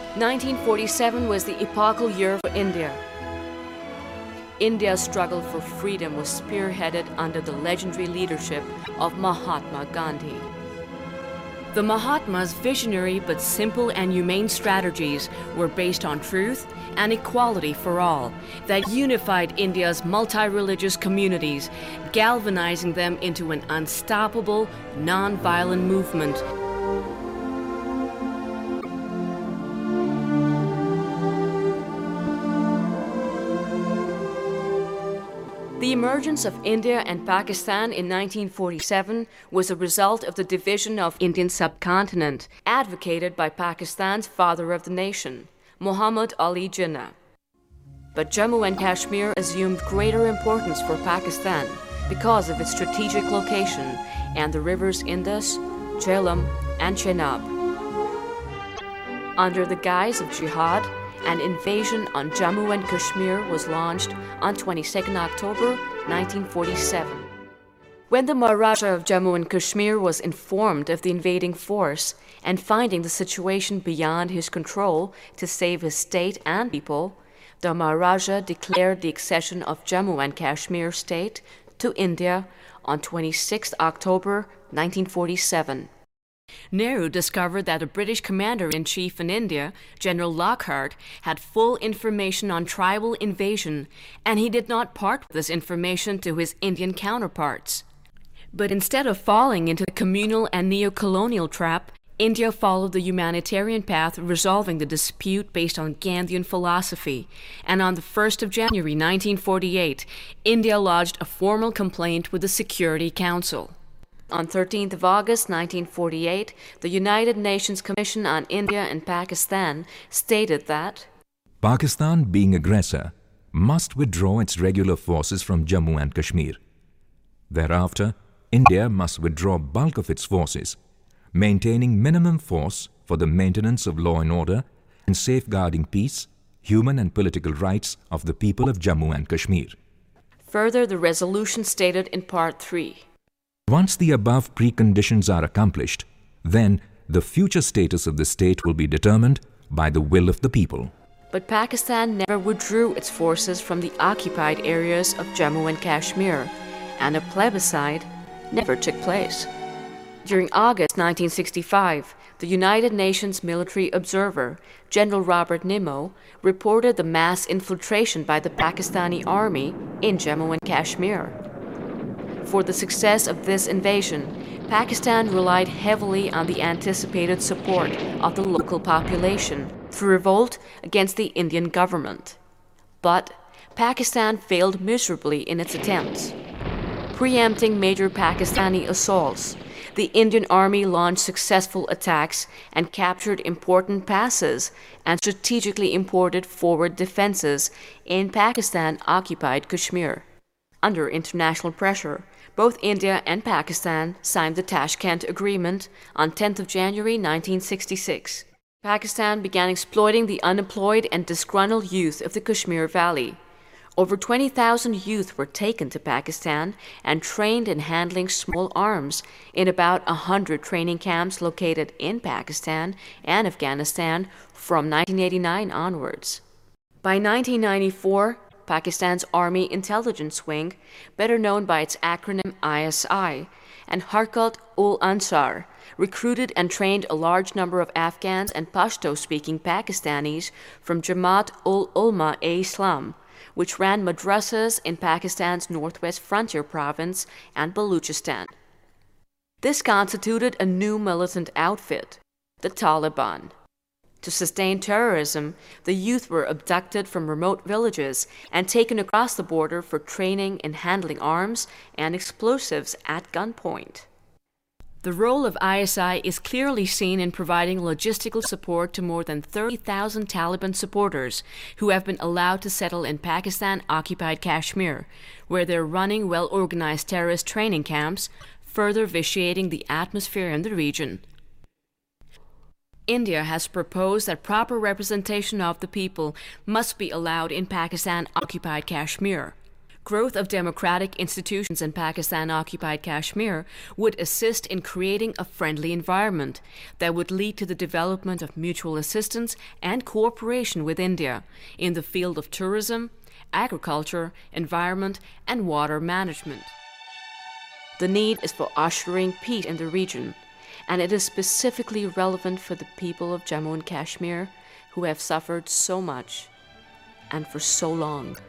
1947 was the epochal year for India. India's struggle for freedom was spearheaded under the legendary leadership of Mahatma Gandhi. The Mahatma's visionary but simple and humane strategies were based on truth and equality for all that unified India's multi-religious communities, galvanizing them into an unstoppable, non-violent movement. The emergence of India and Pakistan in 1947 was a result of the division of Indian subcontinent, advocated by Pakistan's father of the nation, Muhammad Ali Jinnah. But Jammu and Kashmir assumed greater importance for Pakistan because of its strategic location and the rivers Indus, Jhelum, and Chenab. Under the guise of jihad, an invasion on Jammu and Kashmir was launched on 22 October 1947. When the Maharaja of Jammu and Kashmir was informed of the invading force and finding the situation beyond his control to save his state and people, the Maharaja declared the accession of Jammu and Kashmir state to India on 26 October 1947. Nehru discovered that the British commander-in-chief in India, General Lockhart, had full information on tribal invasion, and he did not part with this information to his Indian counterparts. But instead of falling into the communal and neo-colonial trap, India followed the humanitarian path, resolving the dispute based on Gandhian philosophy, and on the 1st of January 1948, India lodged a formal complaint with the Security Council. On 13th of August 1948, the United Nations Commission on India and Pakistan stated that Pakistan, being aggressor, must withdraw its regular forces from Jammu and Kashmir. Thereafter, India must withdraw bulk of its forces, maintaining minimum force for the maintenance of law and order and safeguarding peace, human and political rights of the people of Jammu and Kashmir. Further, the resolution stated in Part 3. Once the above preconditions are accomplished, then the future status of the state will be determined by the will of the people. But Pakistan never withdrew its forces from the occupied areas of Jammu and Kashmir, and a plebiscite never took place. During August 1965, the United Nations military observer, General Robert Nimmo, reported the mass infiltration by the Pakistani army in Jammu and Kashmir. For the success of this invasion, Pakistan relied heavily on the anticipated support of the local population through revolt against the Indian government. But Pakistan failed miserably in its attempts. Preempting major Pakistani assaults, the Indian Army launched successful attacks and captured important passes and strategically important forward defenses in Pakistan-occupied Kashmir. Under international pressure, both India and Pakistan signed the Tashkent Agreement on 10th of January 1966. Pakistan began exploiting the unemployed and disgruntled youth of the Kashmir Valley. Over 20,000 youth were taken to Pakistan and trained in handling small arms in about 100 training camps located in Pakistan and Afghanistan from 1989 onwards. By 1994, Pakistan's Army Intelligence Wing, better known by its acronym ISI, and Harkat-ul-Ansar recruited and trained a large number of Afghans and Pashto-speaking Pakistanis from Jamaat-ul-Ulama-e-Islam, which ran madrasas in Pakistan's northwest frontier province and Baluchistan. This constituted a new militant outfit, the Taliban. To sustain terrorism, the youth were abducted from remote villages and taken across the border for training in handling arms and explosives at gunpoint. The role of ISI is clearly seen in providing logistical support to more than 30,000 Taliban supporters who have been allowed to settle in Pakistan-occupied Kashmir, where they're running well-organized terrorist training camps, further vitiating the atmosphere in the region. India has proposed that proper representation of the people must be allowed in Pakistan-occupied Kashmir. Growth of democratic institutions in Pakistan-occupied Kashmir would assist in creating a friendly environment that would lead to the development of mutual assistance and cooperation with India in the field of tourism, agriculture, environment, and water management. The need is for ushering peace in the region, and it is specifically relevant for the people of Jammu and Kashmir who have suffered so much and for so long.